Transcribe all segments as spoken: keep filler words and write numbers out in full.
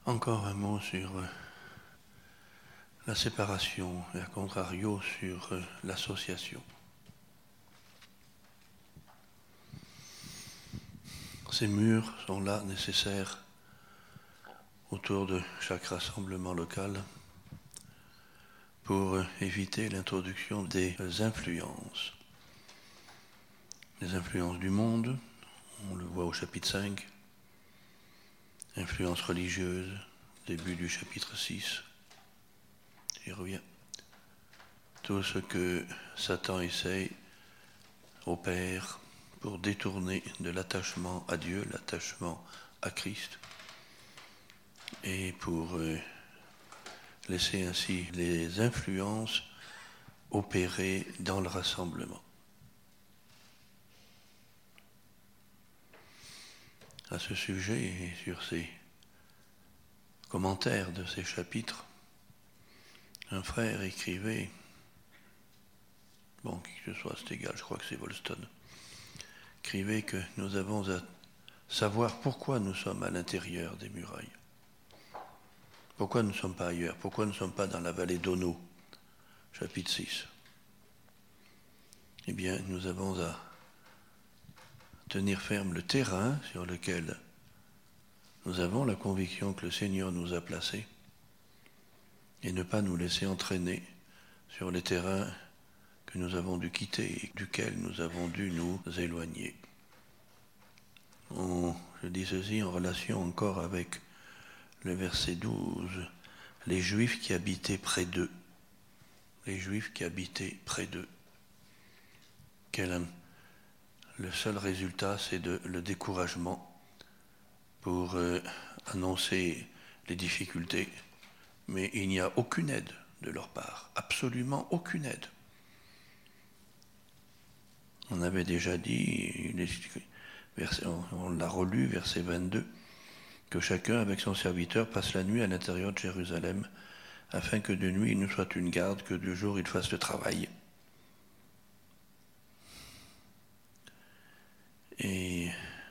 Encore un mot sur la séparation et à contrario sur l'association. Ces murs sont là nécessaires autour de chaque rassemblement local pour éviter l'introduction des influences. Les influences du monde, on le voit au chapitre cinq, influences religieuses, début du chapitre six, j'y reviens. Tout ce que Satan essaye, opère pour détourner de l'attachement à Dieu, l'attachement à Christ, et pour euh, laisser ainsi les influences opérer dans le rassemblement. À ce sujet et sur ces commentaires de ces chapitres, un frère écrivait, bon, qui que ce soit, c'est égal, je crois que c'est Wolston, écrivait que nous avons à savoir pourquoi nous sommes à l'intérieur des murailles. Pourquoi nous ne sommes pas ailleurs? Pourquoi nous ne sommes pas dans la vallée d'Ono, chapitre six? Eh bien, nous avons à tenir ferme le terrain sur lequel nous avons la conviction que le Seigneur nous a placés et ne pas nous laisser entraîner sur les terrains que nous avons dû quitter et duquel nous avons dû nous éloigner. On, je dis ceci en relation encore avec le verset douze, les Juifs qui habitaient près d'eux. Les Juifs qui habitaient près d'eux. Quel, le seul résultat, c'est de, le découragement pour euh, annoncer les difficultés, mais il n'y a aucune aide de leur part, absolument aucune aide. On avait déjà dit, on l'a relu, verset vingt-deux, que chacun avec son serviteur passe la nuit à l'intérieur de Jérusalem, afin que de nuit il ne soit une garde, que de jour il fasse le travail. Et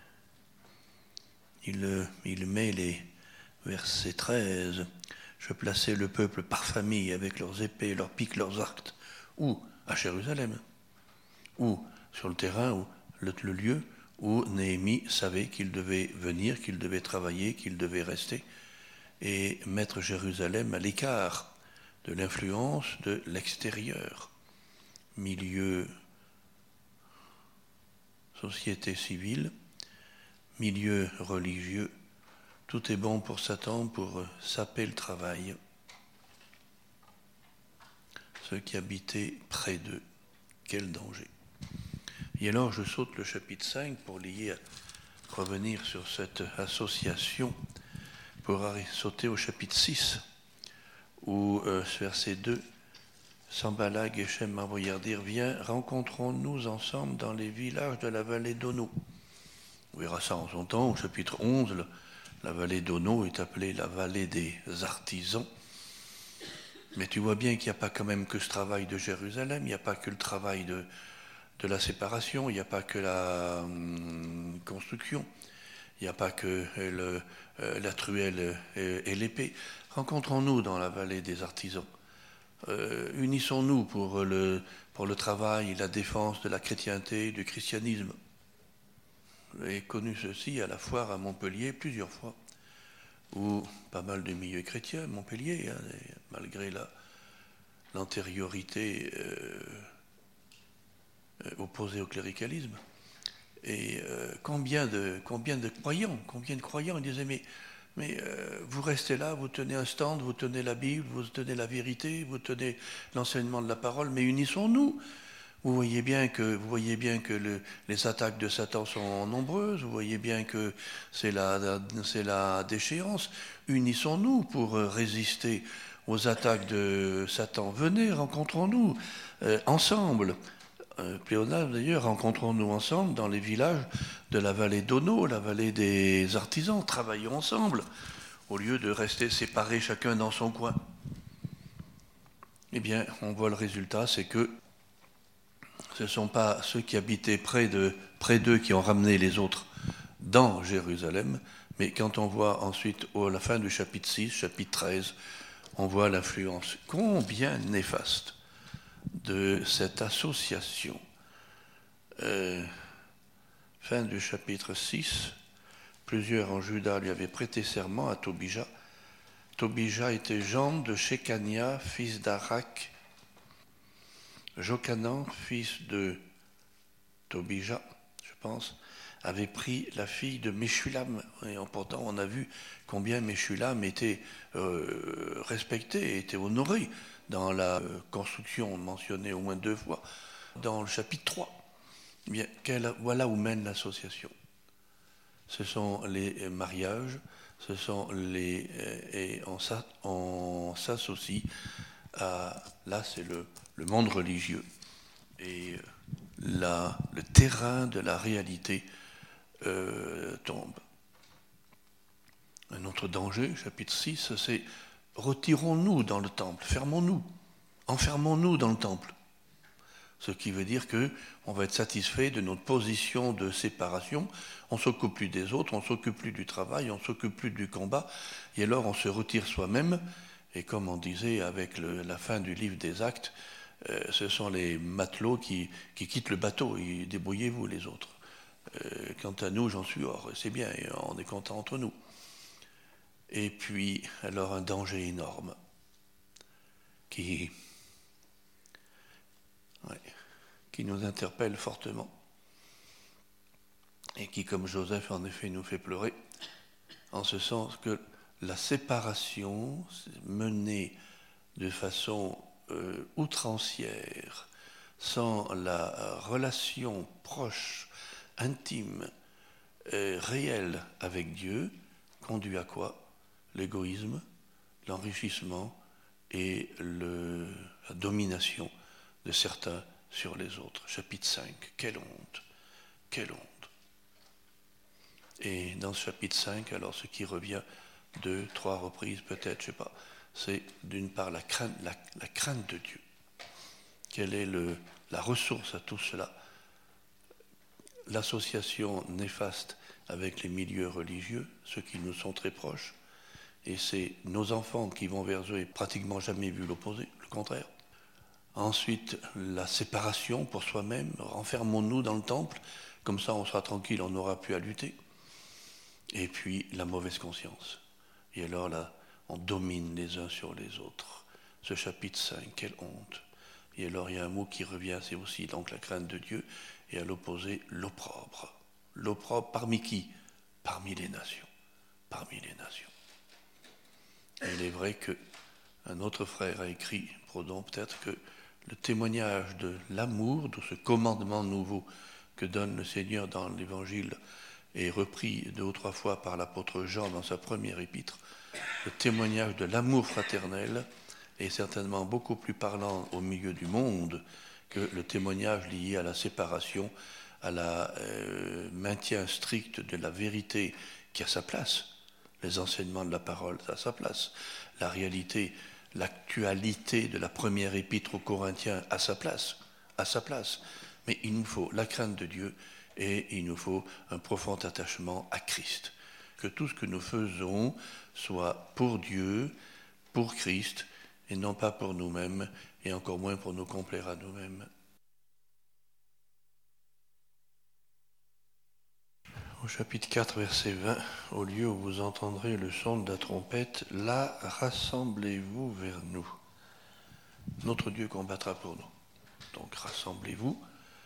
il, il met les versets treize, je plaçais le peuple par famille avec leurs épées, leurs piques, leurs arcs, ou à Jérusalem, ou sur le terrain, ou le, le lieu où Néhémie savait qu'il devait venir, qu'il devait travailler, qu'il devait rester, et mettre Jérusalem à l'écart de l'influence de l'extérieur, milieu société civile, milieu religieux, tout est bon pour Satan pour saper le travail. Ceux qui habitaient près d'eux, quel danger. Et alors je saute le chapitre cinq pour lier, revenir sur cette association, pour sauter au chapitre six, où euh, verset deux, Sanballat, Geshem m'a envoyé dire, viens, rencontrons-nous ensemble dans les villages de la vallée d'Ono. On verra ça en son temps, au chapitre onze, la, la vallée d'Ono est appelée la vallée des artisans. Mais tu vois bien qu'il n'y a pas quand même que ce travail de Jérusalem, il n'y a pas que le travail de, de la séparation, il n'y a pas que la hum, construction, il n'y a pas que le, euh, la truelle et, et l'épée. Rencontrons-nous dans la vallée des artisans. Euh, unissons-nous pour le, pour le travail et la défense de la chrétienté, du christianisme. J'ai connu ceci à la foire à Montpellier plusieurs fois, où pas mal de milieux chrétiens à Montpellier, hein, malgré la, l'antériorité euh, opposée au cléricalisme. Et euh, combien, de, combien de croyants, combien de croyants, ils disaient, mais Mais euh, vous restez là, vous tenez un stand, vous tenez la Bible, vous tenez la vérité, vous tenez l'enseignement de la parole, mais unissons-nous. Vous voyez bien que, vous voyez bien que le, les attaques de Satan sont nombreuses, vous voyez bien que c'est la, la, c'est la déchéance. Unissons-nous pour résister aux attaques de Satan. Venez, rencontrons-nous euh, ensemble. Euh, Pléonasme d'ailleurs, rencontrons-nous ensemble dans les villages de la vallée d'Ono, la vallée des artisans, travaillons ensemble, au lieu de rester séparés chacun dans son coin. Eh bien, on voit le résultat, c'est que ce ne sont pas ceux qui habitaient près, de, près d'eux qui ont ramené les autres dans Jérusalem, Mais quand on voit ensuite, à la fin du chapitre six, chapitre treize, on voit l'influence combien néfaste de cette association. Euh, fin du chapitre six, plusieurs en Juda lui avaient prêté serment à Tobija. Tobija était gendre de Shekania, fils d'Arak. Jochanan, fils de Tobija, je pense, avait pris la fille de Meshulam. Et pourtant, on a vu combien Meshulam était euh, respecté, était honoré dans la euh, construction mentionnée au moins deux fois dans le chapitre trois. Eh bien, quelle, voilà où mène l'association. Ce sont les mariages, ce sont les... et on, on s'associe à... Là, c'est le, le monde religieux. Et la, le terrain de la réalité euh, tombe. Un autre danger, chapitre six, c'est retirons-nous dans le temple, fermons-nous, enfermons-nous dans le temple. Ce qui veut dire qu'on va être satisfait de notre position de séparation, on ne s'occupe plus des autres, on ne s'occupe plus du travail, on ne s'occupe plus du combat, et alors on se retire soi-même, et comme on disait avec le, la fin du livre des Actes, euh, ce sont les matelots qui, qui quittent le bateau, et débrouillez-vous les autres. Euh, quant à nous, j'en suis hors, c'est bien, et on est content entre nous. Et puis, alors un danger énorme, qui... Ouais, qui nous interpelle fortement et qui, comme Joseph, en effet, nous fait pleurer, en ce sens que la séparation menée de façon euh, outrancière, sans la relation proche, intime, euh, réelle avec Dieu, conduit à quoi? L'égoïsme, l'enrichissement et le, la domination de certains sur les autres. Chapitre cinq, quelle honte, quelle honte. Et dans ce chapitre cinq, alors ce qui revient deux, trois reprises peut-être, je ne sais pas, c'est d'une part la crainte, la, la crainte de Dieu. Quelle est le, la ressource à tout cela? L'association néfaste avec les milieux religieux, ceux qui nous sont très proches, et c'est nos enfants qui vont vers eux et pratiquement jamais vu l'opposé, le contraire. Ensuite, la séparation pour soi-même, renfermons-nous dans le temple, comme ça on sera tranquille, on n'aura plus à lutter. Et puis la mauvaise conscience. Et alors là, on domine les uns sur les autres. Ce chapitre cinq, quelle honte. Et alors il y a un mot qui revient, c'est aussi donc la crainte de Dieu, et à l'opposé, l'opprobre. L'opprobre parmi qui? Parmi les nations. Parmi les nations. Et il est vrai qu'un autre frère a écrit, Prodon peut-être, que le témoignage de l'amour, de ce commandement nouveau que donne le Seigneur dans l'Évangile est repris deux ou trois fois par l'apôtre Jean dans sa première épître. Le témoignage de l'amour fraternel est certainement beaucoup plus parlant au milieu du monde que le témoignage lié à la séparation, à la euh, maintien strict de la vérité qui a sa place. Les enseignements de la parole, ça a sa place. La réalité, l'actualité de la première épître aux Corinthiens a sa place, à sa place. Mais il nous faut la crainte de Dieu et il nous faut un profond attachement à Christ. Que tout ce que nous faisons soit pour Dieu, pour Christ, et non pas pour nous-mêmes, et encore moins pour nous complaire à nous-mêmes. Au chapitre quatre, verset vingt, au lieu où vous entendrez le son de la trompette, là, rassemblez-vous vers nous. Notre Dieu combattra pour nous. Donc, rassemblez-vous,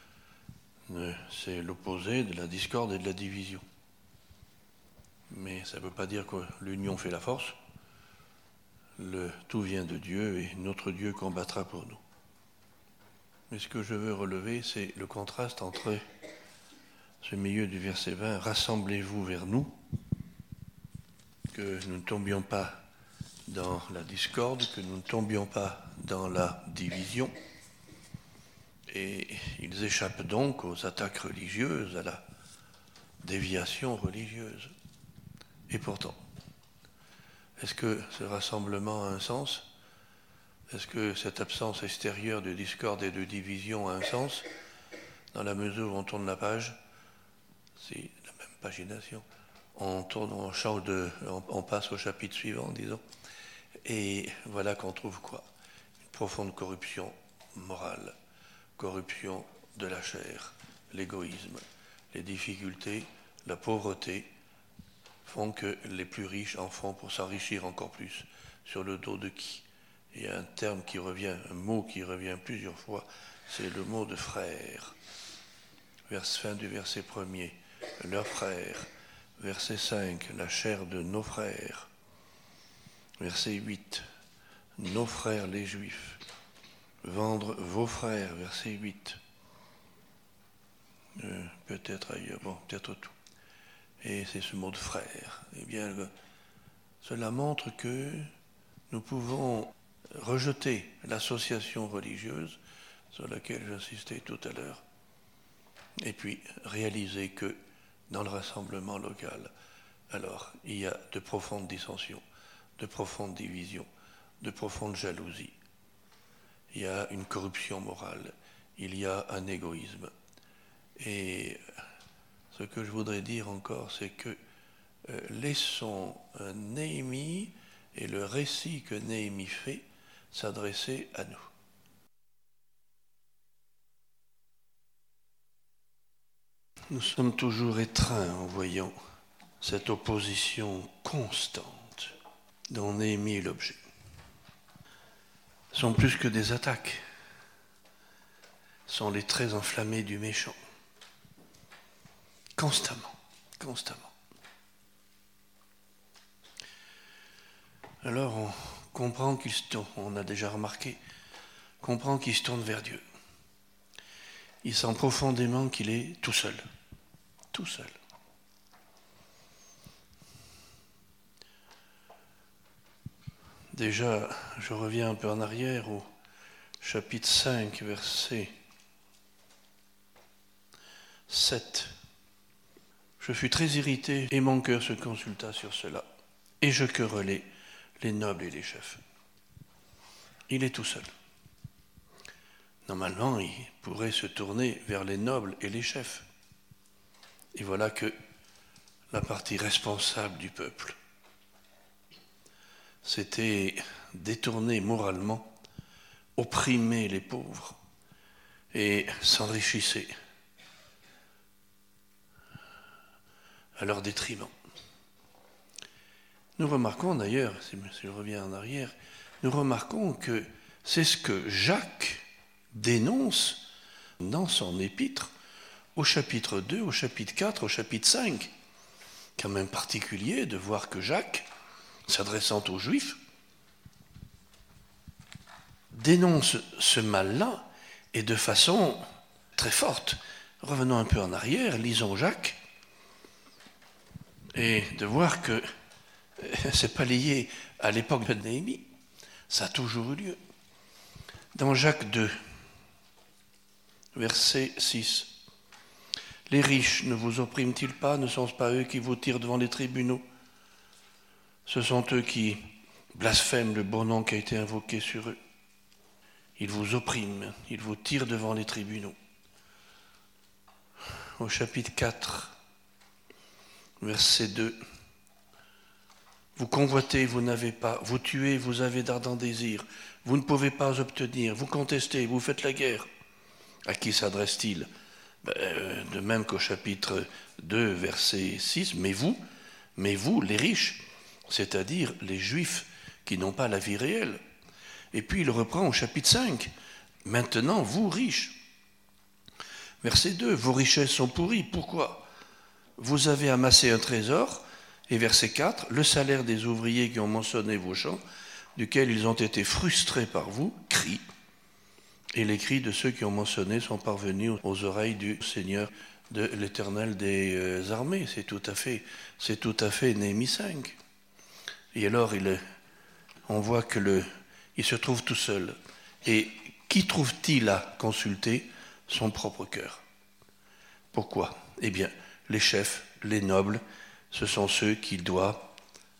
c'est l'opposé de la discorde et de la division. Mais ça ne veut pas dire que l'union fait la force. Le tout vient de Dieu et notre Dieu combattra pour nous. Mais ce que je veux relever, c'est le contraste entre ce milieu du verset vingt, rassemblez-vous vers nous, que nous ne tombions pas dans la discorde, que nous ne tombions pas dans la division. Et ils échappent donc aux attaques religieuses, à la déviation religieuse. Et pourtant, est-ce que ce rassemblement a un sens? Est-ce que cette absence extérieure de discorde et de division a un sens? Dans la mesure où on tourne la page, c'est la même pagination, on tourne, on change de, on, on passe au chapitre suivant, disons, et voilà qu'on trouve quoi? Une profonde corruption morale, corruption de la chair, l'égoïsme, les difficultés, la pauvreté font que les plus riches en font pour s'enrichir encore plus. Sur le dos de qui? Il y a un terme qui revient, un mot qui revient plusieurs fois, c'est le mot de frère. Vers fin du verset premier, leurs frères. Verset cinq, la chair de nos frères. Verset huit, nos frères les Juifs. Vendre vos frères, verset huit. Euh, peut-être ailleurs, bon, peut-être tout. Et c'est ce mot de frère. Eh bien, cela montre que nous pouvons rejeter l'association religieuse sur laquelle j'insistais tout à l'heure, et puis réaliser que dans le rassemblement local, alors il y a de profondes dissensions, de profondes divisions, de profondes jalousies. Il y a une corruption morale, il y a un égoïsme. Et ce que je voudrais dire encore, c'est que euh, laissons euh, Néhémie et le récit que Néhémie fait s'adresser à nous. Nous sommes toujours étreints en voyant cette opposition constante dont Néhémie est l'objet. Ce sont plus que des attaques, ce sont les traits enflammés du méchant. Constamment, constamment. Alors on comprend qu'il se tourne, on a déjà remarqué, comprend qu'il se tourne vers Dieu. Il sent profondément qu'il est tout seul, tout seul. Déjà, je reviens un peu en arrière au chapitre cinq, verset sept. Je fus très irrité et mon cœur se consulta sur cela. Et je querellai les nobles et les chefs. Il est tout seul. Normalement, il pourrait se tourner vers les nobles et les chefs. Et voilà que la partie responsable du peuple s'était détournée moralement, opprimait les pauvres et s'enrichissait à leur détriment. Nous remarquons d'ailleurs, si je reviens en arrière, nous remarquons que c'est ce que Jacques dénonce dans son épître au chapitre deux, au chapitre quatre, au chapitre cinq. Quand même particulier de voir que Jacques, s'adressant aux Juifs, dénonce ce mal-là et de façon très forte. Revenons un peu en arrière, lisons Jacques, et de voir que ce n'est pas lié à l'époque de Néhémie, ça a toujours eu lieu. Dans Jacques deux, verset six, « Les riches ne vous oppriment-ils pas? Ne sont-ce pas eux qui vous tirent devant les tribunaux? Ce sont eux qui blasphèment le bon nom qui a été invoqué sur eux. Ils vous oppriment, ils vous tirent devant les tribunaux. » Au chapitre quatre, verset deux, « Vous convoitez, vous n'avez pas, vous tuez, vous avez d'ardents désirs, vous ne pouvez pas obtenir, vous contestez, vous faites la guerre. » À qui s'adresse-t-il? Ben, de même qu'au chapitre deux, verset six, « Mais vous, mais vous, les riches, c'est-à-dire les Juifs qui n'ont pas la vie réelle. » Et puis il reprend au chapitre cinq, « Maintenant, vous, riches. » Verset deux, « Vos richesses sont pourries. Pourquoi? Vous avez amassé un trésor. » Et verset quatre, « Le salaire des ouvriers qui ont moissonné vos champs, duquel ils ont été frustrés par vous, crie. Et les cris de ceux qui ont moissonné sont parvenus aux oreilles du Seigneur de l'Éternel des armées. » C'est tout à fait, c'est tout à fait Néhémie cinq. Et alors, il, on voit que le, il se trouve tout seul. Et qui trouve-t-il à consulter? Son propre cœur. Pourquoi? Eh bien, les chefs, les nobles, ce sont ceux qu'il doit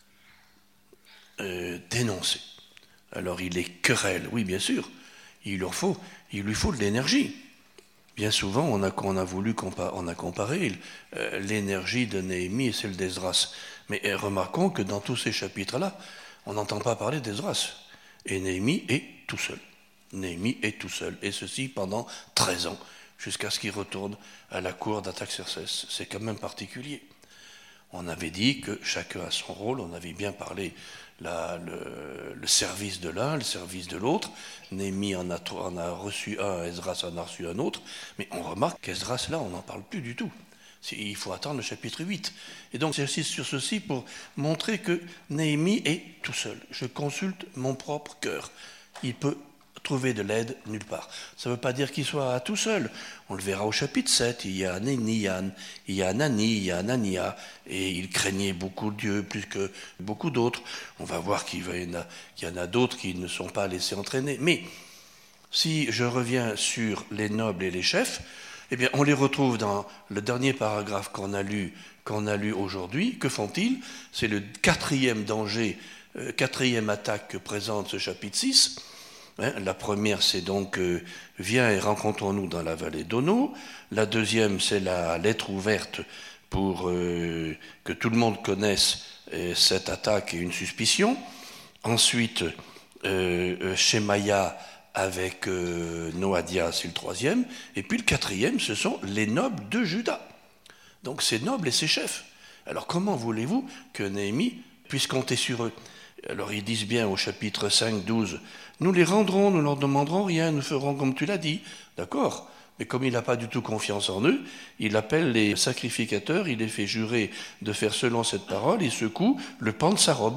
euh, dénoncer. Alors, il les querelle, oui, bien sûr. Il leur faut, il lui faut de l'énergie. bien souvent, on a, on a voulu compa- on a comparé euh, l'énergie de Néhémie et celle d'Esdras. Mais euh, remarquons que dans tous ces chapitres-là, on n'entend pas parler d'Esdras. Et Néhémie est tout seul. Néhémie est tout seul. Et ceci pendant treize ans, jusqu'à ce qu'il retourne à la cour d'Artaxerxès. C'est quand même particulier. On avait dit que chacun a son rôle, on avait bien parlé la, le, le service de l'un, le service de l'autre. Néhémie en a, en a reçu un, Esdras en a reçu un autre, mais on remarque qu'Esdras, là, on n'en parle plus du tout. Il faut attendre le chapitre huit. Et donc j'insiste sur ceci pour montrer que Néhémie est tout seul. Je consulte mon propre cœur. Il peut trouver de l'aide nulle part. Ça ne veut pas dire qu'il soit tout seul. On le verra au chapitre sept. Il y a Nénian, il y a Anani, il y a Anania, et il craignait beaucoup Dieu plus que beaucoup d'autres. On va voir qu'il y en a, qu'il y en a d'autres qui ne sont pas laissés entraîner. Mais si je reviens sur les nobles et les chefs, eh bien, on les retrouve dans le dernier paragraphe qu'on a lu, qu'on a lu aujourd'hui. Que font-ils? C'est le quatrième danger, euh, quatrième attaque que présente ce chapitre six. Hein, la première, c'est donc euh, « Viens et rencontrons-nous dans la vallée d'Ono ». La deuxième, c'est la lettre ouverte pour euh, que tout le monde connaisse euh, cette attaque et une suspicion. Ensuite, euh, euh, Shemaya avec euh, Noadia, c'est le troisième. Et puis le quatrième, ce sont les nobles de Juda. Donc ces nobles et ces chefs. Alors comment voulez-vous que Néhémie puisse compter sur eux? Alors ils disent bien au chapitre cinq, douze, « Nous les rendrons, nous ne leur demanderons rien, nous ferons comme tu l'as dit. » D'accord, mais comme il n'a pas du tout confiance en eux, il appelle les sacrificateurs, il les fait jurer de faire selon cette parole, il secoue le pan de sa robe.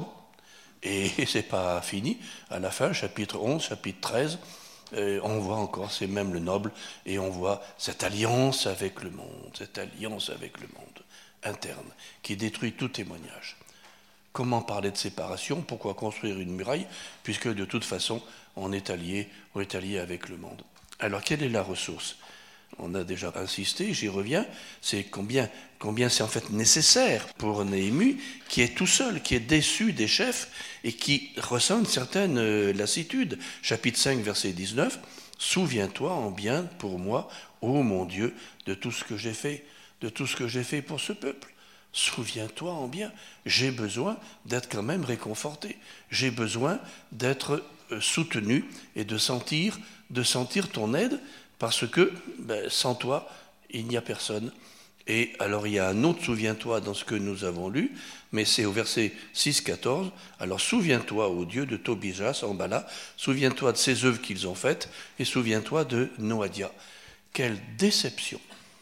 Et c'est pas fini, à la fin, chapitre onze, chapitre treize, euh, on voit encore, c'est même le noble, et on voit cette alliance avec le monde, cette alliance avec le monde interne, qui détruit tout témoignage. Comment parler de séparation? Pourquoi construire une muraille? Puisque de toute façon, on est allié, on est allié avec le monde. Alors, quelle est la ressource? On a déjà insisté, j'y reviens, c'est combien, combien c'est en fait nécessaire pour Néhémie, qui est tout seul, qui est déçu des chefs et qui ressent une certaine euh, lassitude. Chapitre cinq, verset dix-neuf, « Souviens-toi en bien pour moi, ô mon Dieu, de tout ce que j'ai fait, de tout ce que j'ai fait pour ce peuple. Souviens-toi en bien, j'ai besoin d'être quand même réconforté, j'ai besoin d'être euh, soutenu et de sentir, de sentir ton aide, parce que ben, sans toi, il n'y a personne. » Et alors il y a un autre souviens-toi dans ce que nous avons lu, mais c'est au verset six, quatorze. « Alors souviens-toi, ô Dieu, de Tobija, Sanballat, souviens-toi de ces œuvres qu'ils ont faites, et souviens-toi de Noadia. » Quelle déception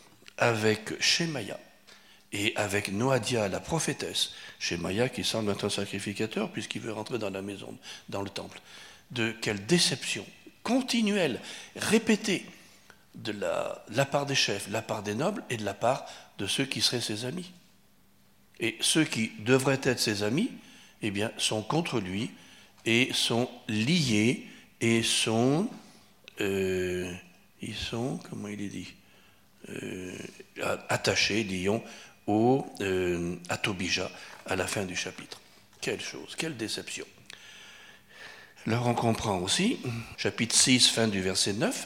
avec Shemaya et avec Noadia, la prophétesse. Shemaya qui semble être un sacrificateur puisqu'il veut rentrer dans la maison, dans le temple. De quelle déception continuelle, répétée, de la, la part des chefs, de la part des nobles et de la part de ceux qui seraient ses amis. Et ceux qui devraient être ses amis, eh bien, sont contre lui et sont liés et sont, euh, ils sont, comment il est dit, euh, attachés, disons, au, euh, à Tobija à la fin du chapitre. Quelle chose, quelle déception. Alors on comprend aussi, chapitre six, fin du verset neuf,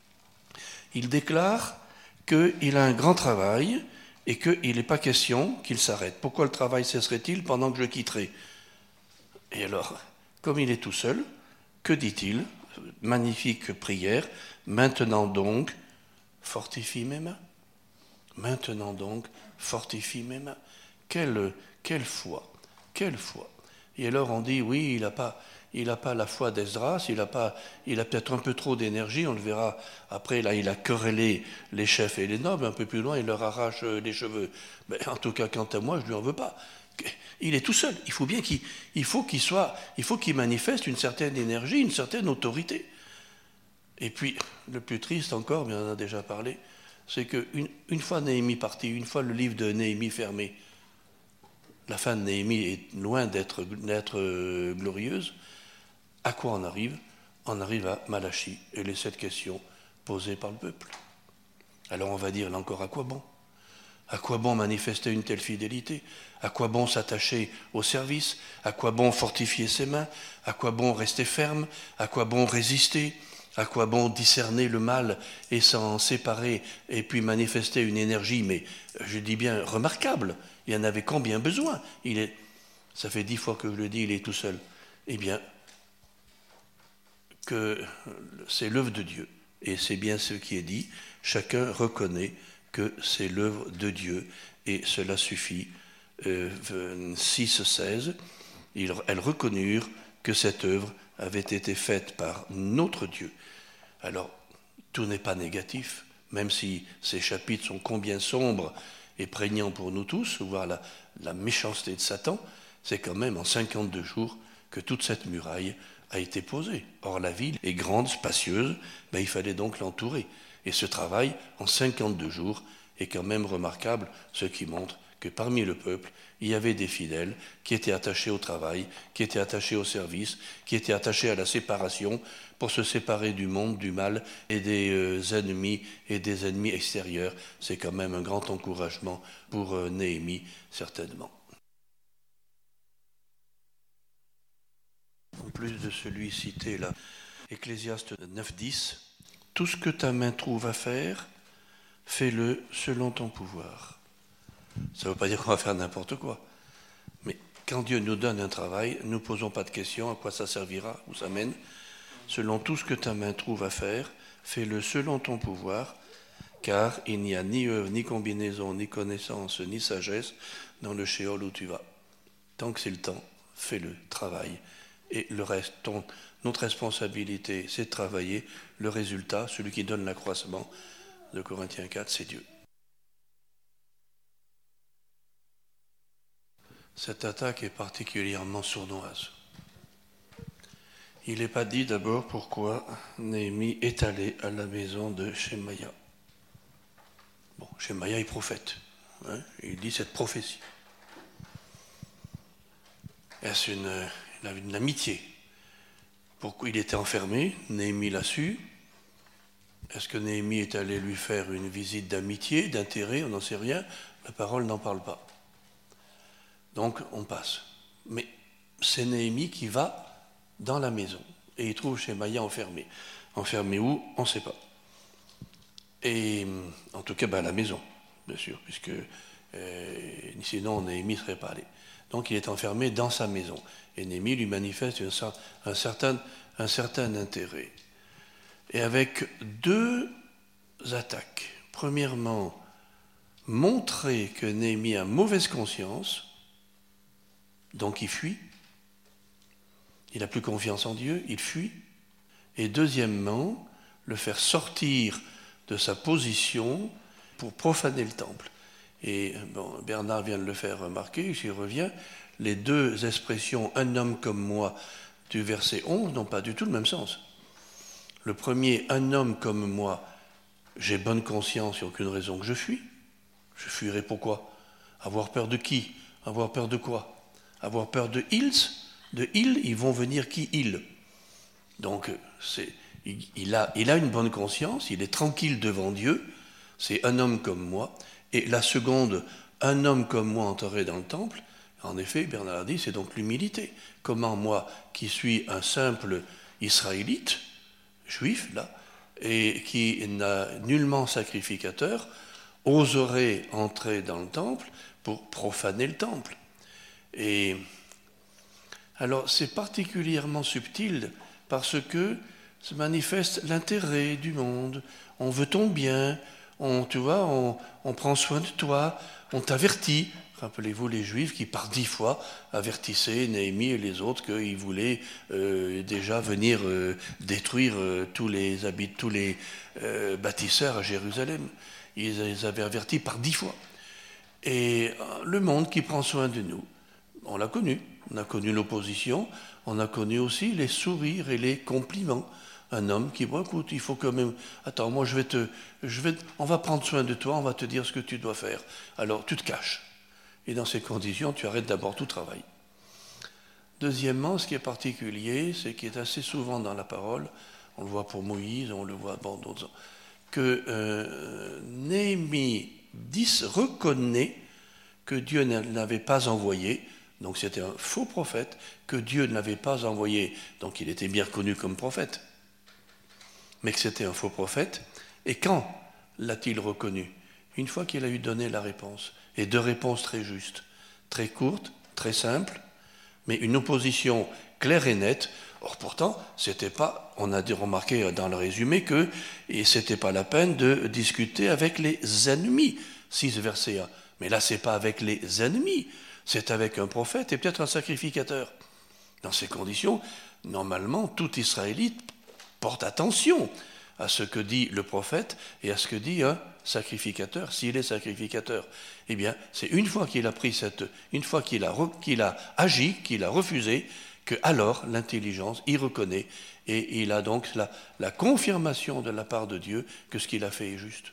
il déclare qu'il a un grand travail et qu'il n'est pas question qu'il s'arrête. Pourquoi le travail cesserait-il pendant que je quitterai? Et alors, comme il est tout seul, que dit-il? Magnifique prière. Maintenant donc, fortifie mes mains. Maintenant donc, fortifie mes mains. Quelle, quelle foi, quelle foi. Et alors on dit, oui, il n'a pas... Il n'a pas la foi d'Esdras, il a, pas, il a peut-être un peu trop d'énergie, on le verra après, là il a querellé les chefs et les nobles, un peu plus loin il leur arrache les cheveux. Mais en tout cas, quant à moi, je ne lui en veux pas. Il est tout seul, il faut bien qu'il il faut qu'il soit, il faut qu'il manifeste une certaine énergie, une certaine autorité. Et puis, le plus triste encore, mais on en a déjà parlé, c'est qu'une une fois Néhémie parti, une fois le livre de Néhémie fermé, la fin de Néhémie est loin d'être d'être glorieuse. À quoi on arrive? On arrive à Malachie et les sept questions posées par le peuple. Alors on va dire, là encore, à quoi bon? À quoi bon manifester une telle fidélité? À quoi bon s'attacher au service? À quoi bon fortifier ses mains? À quoi bon rester ferme? À quoi bon résister? À quoi bon discerner le mal et s'en séparer et puis manifester une énergie, mais je dis bien remarquable. Il en avait combien besoin? Il est, ça fait dix fois que je le dis, il est tout seul. Eh bien, que c'est l'œuvre de Dieu. Et c'est bien ce qui est dit. Chacun reconnaît que c'est l'œuvre de Dieu et cela suffit. Euh, six seize, elles reconnurent que cette œuvre avait été faite par notre Dieu. Alors, tout n'est pas négatif, même si ces chapitres sont combien sombres et prégnants pour nous tous, voir la, la méchanceté de Satan, c'est quand même en cinquante-deux jours que toute cette muraille a été posée. Or, la ville est grande, spacieuse, ben, il fallait donc l'entourer. Et ce travail, en cinquante-deux jours, est quand même remarquable, ce qui montre que parmi le peuple, il y avait des fidèles qui étaient attachés au travail, qui étaient attachés au service, qui étaient attachés à la séparation pour se séparer du monde, du mal et des euh, ennemis et des ennemis extérieurs. C'est quand même un grand encouragement pour euh, Néhémie, certainement. En plus de celui cité là, Ecclésiaste neuf dix, tout ce que ta main trouve à faire, fais-le selon ton pouvoir. Ça ne veut pas dire qu'on va faire n'importe quoi. Mais quand Dieu nous donne un travail, ne nous posons pas de questions à quoi ça servira, où ça mène. Selon tout ce que ta main trouve à faire, fais-le selon ton pouvoir, car il n'y a ni œuvre, ni combinaison, ni connaissance, ni sagesse dans le shéol où tu vas. Tant que c'est le temps, fais-le, travaille. Et le reste, ton, notre responsabilité, c'est de travailler. Le résultat, celui qui donne l'accroissement de Corinthiens quatre, c'est Dieu. Cette attaque est particulièrement sournoise. Il n'est pas dit d'abord pourquoi Néhémie est allé à la maison de Shemaïa. Bon, Shemaïa est prophète. Hein, il dit cette prophétie. Est-ce une, une, une amitié? Pourquoi il était enfermé? Néhémie l'a su. Est-ce que Néhémie est allé lui faire une visite d'amitié, d'intérêt? On n'en sait rien. La parole n'en parle pas. Donc on passe. Mais c'est Néhémie qui va dans la maison et il trouve Shemaïa enfermé. Enfermé où? On ne sait pas. Et en tout cas, ben, à la maison, bien sûr, puisque euh, sinon Néhémie ne serait pas allé. Donc il est enfermé dans sa maison. Et Néhémie lui manifeste une, un, certain, un certain intérêt. Et avec deux attaques. Premièrement, montrer que Néhémie a mauvaise conscience. Donc il fuit, il n'a plus confiance en Dieu, il fuit. Et deuxièmement, le faire sortir de sa position pour profaner le temple. Et bon, Bernard vient de le faire remarquer, j'y reviens, les deux expressions « un homme comme moi » du verset onze n'ont pas du tout le même sens. Le premier « un homme comme moi », j'ai bonne conscience, il n'y a aucune raison que je fuis. Je fuirai pourquoi? Avoir peur de qui? Avoir peur de quoi? Avoir peur de ils, de ils, ils vont venir qui ils. Donc, c'est, il, il, a, il a une bonne conscience, il est tranquille devant Dieu, c'est un homme comme moi. Et la seconde, un homme comme moi enterré dans le temple, en effet, Bernard a dit, c'est donc l'humilité. Comment moi, qui suis un simple israélite, juif, là, et qui n'a nullement sacrificateur, oserait entrer dans le temple pour profaner le temple? Et alors c'est particulièrement subtil parce que se manifeste l'intérêt du monde. On veut ton bien, on, tu vois, on, on prend soin de toi, on t'avertit. Rappelez-vous les Juifs qui par dix fois avertissaient Néhémie et les autres qu'ils voulaient euh, déjà venir euh, détruire euh, tous les habitants, tous les euh, bâtisseurs à Jérusalem. Ils les avaient avertis par dix fois. Et euh, le monde qui prend soin de nous, on l'a connu, on a connu l'opposition, on a connu aussi les sourires et les compliments. Un homme qui, bon, écoute, il faut quand même, attends, moi je vais te, je vais, on va prendre soin de toi, on va te dire ce que tu dois faire. Alors tu te caches. Et dans ces conditions, tu arrêtes d'abord tout travail. Deuxièmement, ce qui est particulier, c'est qu'il est assez souvent dans la parole, on le voit pour Moïse, on le voit dans d'autres, que euh, Néhémie reconnaît que Dieu ne l'avait pas envoyé. Donc c'était un faux prophète que Dieu ne l'avait pas envoyé, donc il était bien reconnu comme prophète. mais que c'était un faux prophète. Et quand l'a-t-il reconnu? Une fois qu'il a eu donné la réponse, et deux réponses très justes, très courtes, très simples, mais une opposition claire et nette. Or pourtant, c'était pas, on a remarqué dans le résumé que et c'était pas la peine de discuter avec les ennemis, six verset un. Mais là, c'est pas avec les ennemis, c'est avec un prophète et peut-être un sacrificateur. Dans ces conditions, normalement, tout Israélite porte attention à ce que dit le prophète et à ce que dit un sacrificateur, s'il est sacrificateur. Eh bien, c'est une fois qu'il a pris cette, une fois qu'il a, qu'il a agi, qu'il a refusé, que alors l'intelligence y reconnaît et il a donc la, la confirmation de la part de Dieu que ce qu'il a fait est juste.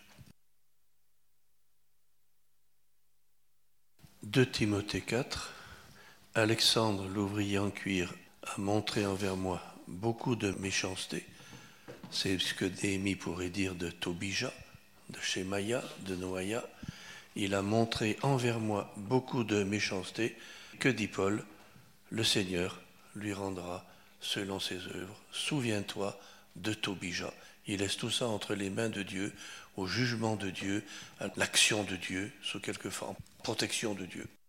deux Timothée quatre, Alexandre l'ouvrier en cuir a montré envers moi beaucoup de méchanceté. C'est ce que Néhémie pourrait dire de Tobija, de Shemaïa, de Noaïa. Il a montré envers moi beaucoup de méchanceté. Que dit Paul? Le Seigneur lui rendra selon ses œuvres. Souviens-toi de Tobija. Il laisse tout ça entre les mains de Dieu, au jugement de Dieu, à l'action de Dieu, sous quelque forme, protection de Dieu.